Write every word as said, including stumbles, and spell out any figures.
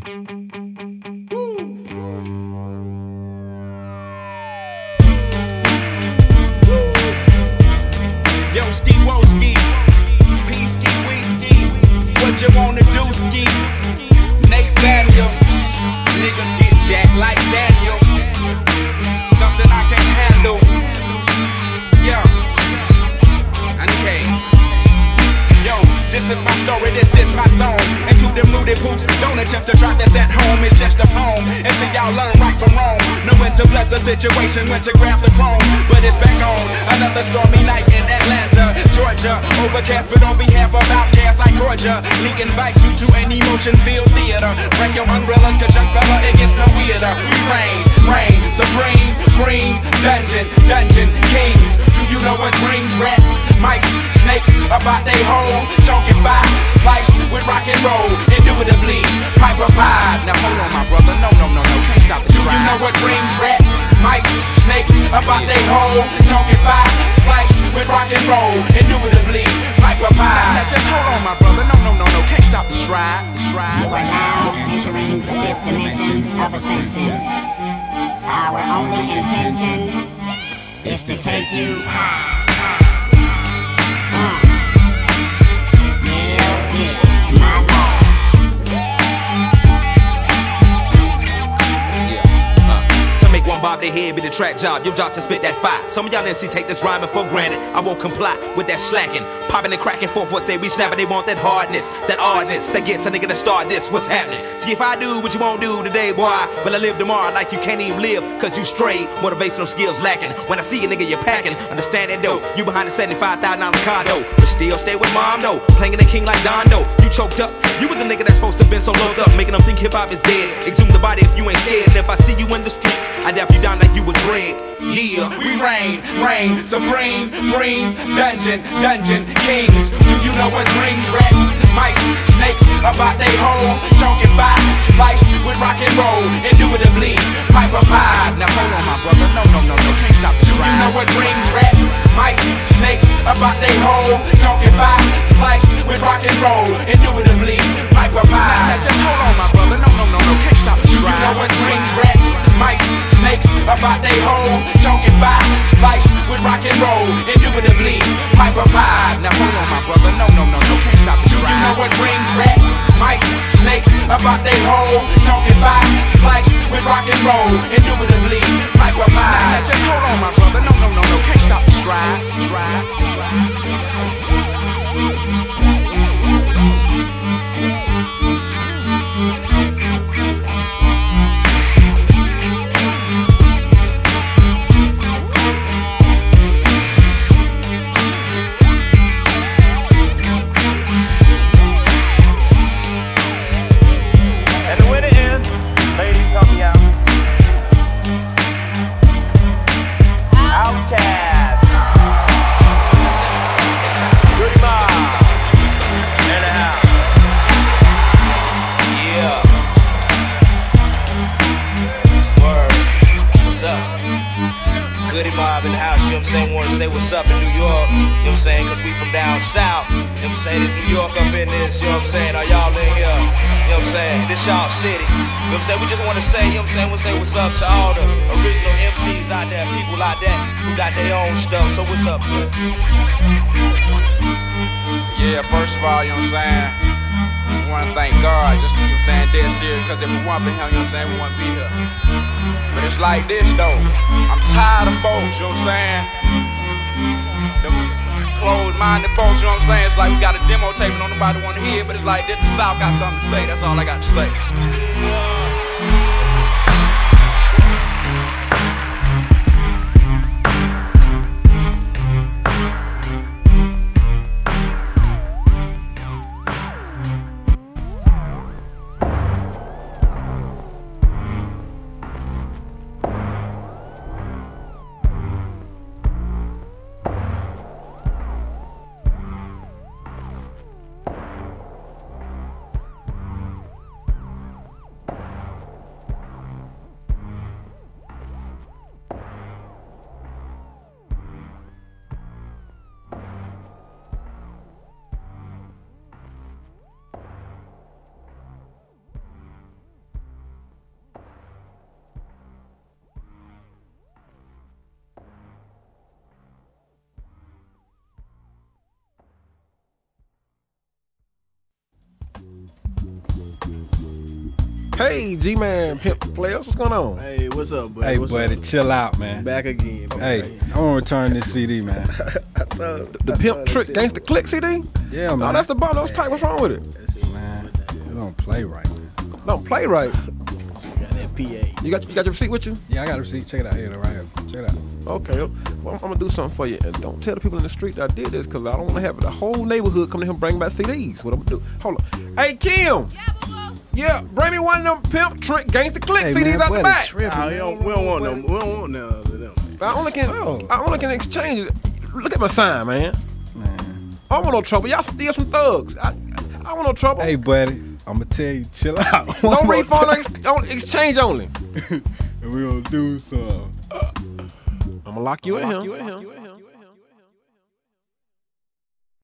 Yo, Ski Woski, P-Ski, Weeski, what you wanna do, Ski? Nate Daniel, niggas get jacked like Daniel. Something I can't handle. Yo, and okay. Yo, this is my story, this is my song. And to them rooted poops, don't attempt to try this at home. It's just a poem until y'all learn right from wrong. Know when to bless a situation, when to grab the throne. But it's back on another stormy night in Atlanta, Georgia. Overcast, but on behalf of outcasts like Georgia, Lee invites you to an emotion-filled theater. Bring your umbrellas, cause young fella, it gets no weirder. We reign, reign, supreme, green, dungeon, dungeon, kings. Do you know what brings rats, mice, snakes about they hole? Chunky fire, spliced with rock and roll, indubitably, Piper Pie. Now hold on, my brother, no, no, no, no, can't stop this ride. Do you know what brings rats, mice, snakes about they hole? Chunky fire, spliced with rock and roll, indubitably, Piper Pie. Now just hold on, my brother, no, no, no, no, can't stop the stride, the stride. You are now entering the fifth dimension of ascension. Our only intention is to take you high. Uh. Yeah, yeah, my lord. Make one bob their head be the track job, your job to spit that fire. Some of y'all M C take this rhyming for granted. I won't comply with that slacking, popping and cracking forth what say we snapping. They want that hardness, that oddness that gets a nigga to start this. What's happening? See if I do what you won't do today, boy, will I live tomorrow like you can't even live? Cause you strayed, motivational skills lacking. When I see a nigga you're packing, understand that though. You behind the seventy-five thousand dollar condo, but still stay with mom though. Playing the king like Dondo. You choked up, you was a nigga that's supposed to been so loaded up, making them think hip hop is dead. Exhume the body if you ain't scared. And if I see you in the streets, I dap you down like you was bred. Yeah, we reign, reign, supreme, green, dungeon, dungeon, kings. Do you know what brings rats, mice, snakes about they hole? Chunky fire, spliced with rock and roll, indubitably, Piper Pie. Now hold on, my brother, no, no, no, no, can't stop the stride. You know what brings rats, mice, snakes about they hole? Chunky fire, spliced with rock and roll, indubitably, Piper Pie. Now just hold on, my brother, no, no, no, no, can't stop the stride. You know what brings rats, mice, snakes about they hole? Chunky fire, spliced with rock and roll, indubitably, Piper Pie. Now hold on, my brother, no, no, no, no, can't stop the stride. You know what brings rats, mice, snakes about they hole? Chunky fire, spliced with rock and roll, indubitably, Piper Pie. Now just hold on, my brother, no, no, no, no, can't stop the stride. Stride, stride. Goody Mob in the house, you know what I'm saying? Wanna say what's up in New York, you know what I'm saying? Cause we from down south, you know what I'm saying? There's New York up in this, you know what I'm saying? Are y'all in here? You know what I'm saying? This y'all city, you know what I'm saying? We just wanna say, you know what I'm saying? We'll say what's up to all the original M Cs out there, people out there who got their own stuff. So what's up, man? Yeah, first of all, you know what I'm saying? We wanna thank God, just, you know what I'm saying, dead serious. Cause if we weren't been here, you know what I'm saying, we wouldn't be here. But it's like this though, I'm tired of folks, you know what I'm saying? Them closed-minded folks, you know what I'm saying? It's like we got a demo tape and don't nobody wanna hear it, but it's like this, the South got something to say, that's all I got to say. Hey, G-Man, Pimp Players, what's going on? Hey, what's up, buddy? Hey, what's buddy, up? chill out, man. Back again. Hey, I want to return this C D, man. The, the Pimp Trick Gangsta Click C D? Yeah, man. No, that's the bundle. What's tight? What's wrong with it? That's it, Man, it don't play right, man. Don't play right. Got that P A. You got you got your receipt with you? Yeah, I got a receipt. Check it out here, right here. Check it out. Okay, well, I'm gonna do something for you, and don't tell the people in the street that I did this, cause I don't want to have the whole neighborhood come to him bring back C Ds. What I'm gonna do? Hold on. Hey, Kim. Yeah, bring me one of them Pimp Trick Gangsta Click Hey, C Ds man, out buddy, the back. tripping, Nah, we man. don't, we don't want them. We don't want none of them. I only can Oh. I only can exchange it. Look at my sign, man. Man. I don't want no trouble. Y'all steal some thugs. I, I don't want no trouble. Hey, buddy, I'm going to tell you, chill out. no One more refund, time. ex- on exchange only. And we going to do some. I'm gonna lock you in here.